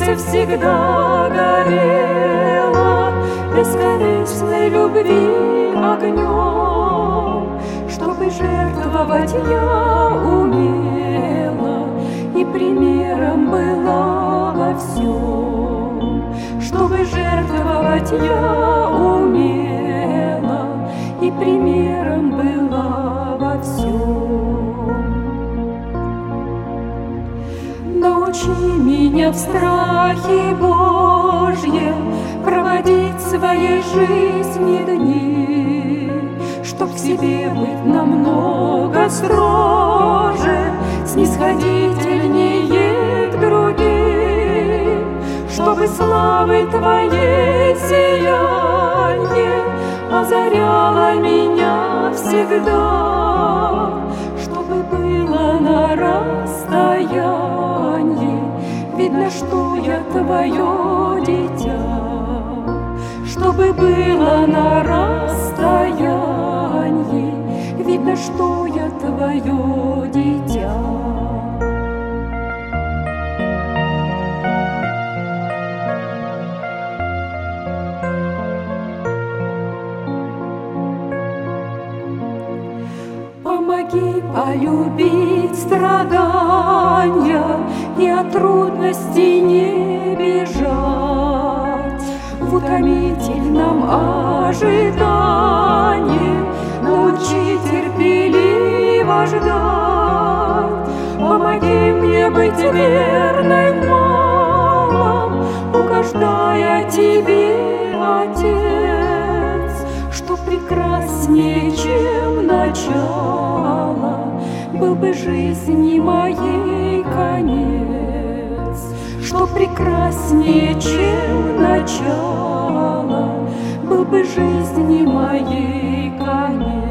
сердце всегда горело бесконечной любви огнем, чтобы жертвовать я умела и примером была во всем, чтобы жертвовать я умела и примером была во всем. Научи меня в страхе Божьем проводить своей жизни дни, чтоб к себе быть намного строже, снисходительнее к другим, чтобы славы Твоей сияние озаряло меня всегда, чтобы было на расстоянии видно, что я Твое дитя, чтобы было на расстоянии видно, что я Твое дитя. Помоги полюбить страдания и от трудностей не бежать, в утомительном ожидании научи терпеливо ждать. Помоги мне быть верной в малом, угождая Тебе, Отец, что прекраснее, чем начало, был бы жизни моей конец, что прекраснее, чем начало, был бы жизни моей конец.